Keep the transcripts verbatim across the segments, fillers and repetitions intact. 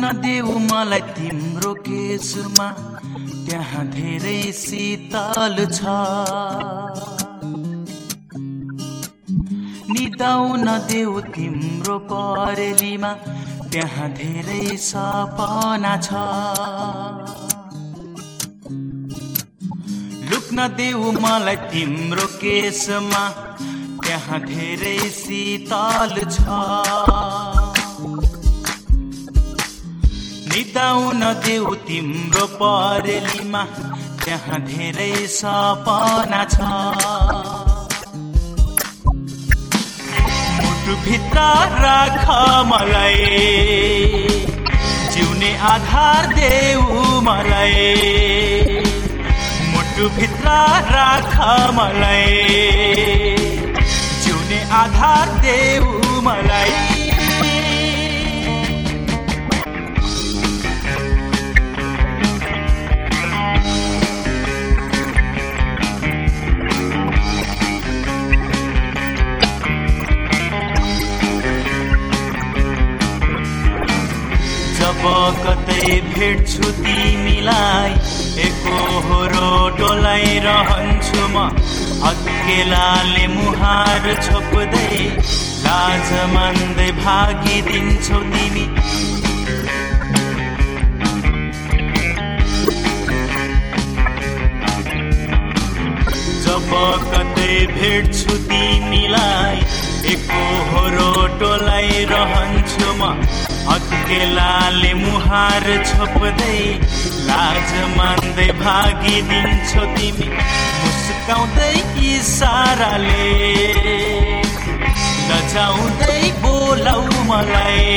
लुक्न देऊ मलाई तिम्रो केशमा, त्यहाँ धेरै शीतल छ। निदाउन देऊ तिम्रो परेलीमा, त्यहाँ धेरै सपना छ। लुक्न देऊ मलाई तिम्रो केशमा, त्यहाँ धेरै शीतल छ। निदाउन देऊ तिम्रो परेलीमा, त्यहाँ धेरै सपना छ। मुटुभित्र राख मलाई, जिउने आधार देऊ मलाई। मुटुभित्र राख मलाई, जिउने आधार देऊ मलाई। जब कतै भेट्छु तिमीलाई, एकहोरो डोलाइरहन्छु म। हत्केलाले मुहार छोप्दै, लाज मान्दै भागिदिन्छौ तिमी। जब कतै भेट्छु तिमीलाई, एकहोरो डोलाइरहन्छु म। हत्केलाले मुहार छोप्दै, लाज मान्दै भागिदिन्छौ तिमी। मुस्काउँदै इसाराले, लजाउँदै बोलाऊ मलाई।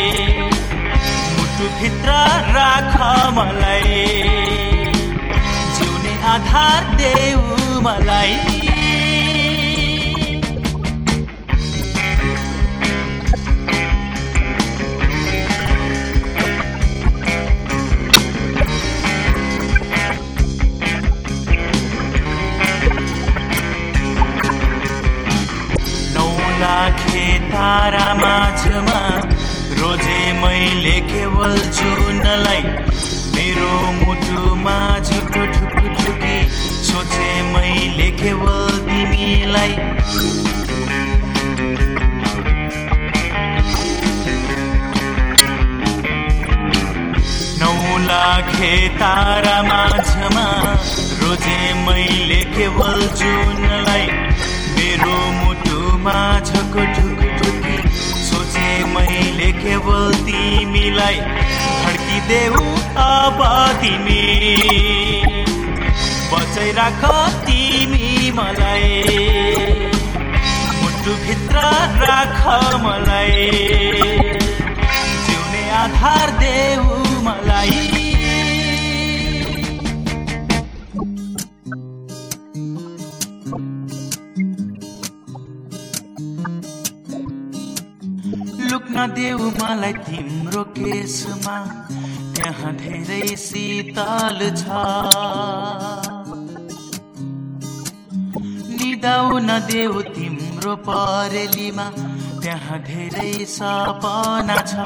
मुटुभित्र राख मलाई, जिउने आधार देऊ मलाई। तारा माझमा रोजे मैले केवल जुनलाई। मेरो मुटुमा झुको ढुकढुकी, सोचे मैले केवल तिमीलाई। नौ लाखे तारा माझमा रोजे मैले केवल जुनलाई। मेरो मुटुमा झुको ढुकढुकी, सोचे मैले केवल तिमीलाई। धड्किदेऊ अब तिमी, बचाइराख तिमी मलाई। मुटुभित्र राख मलाई, जिउने आधार देऊ मलाई। लुक्न देऊ मलाई तिम्रो केशमा, त्यहाँ धेरै शीतल छ। निदाउन देऊ तिम्रो परेलीमा, त्यहाँ धेरै सपना छ।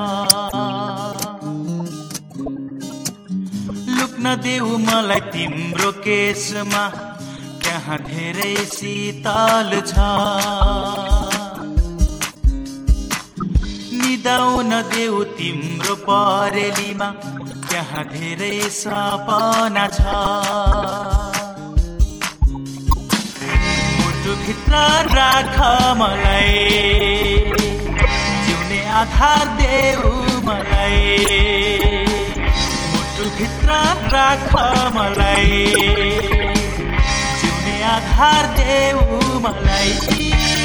लुक्न देऊ मलाई तिम्रो केशमा, त्यहाँ धेरै शीतल छ। निदाउन देऊ तिम्रो परेलीमा, त्यहाँ धेरै सपना छ। मुटुभित्र राख मलाई, जिउने आधार देऊ मलाई। मुटुभित्र राख मलाई, जिउने आधार देऊ मलाई।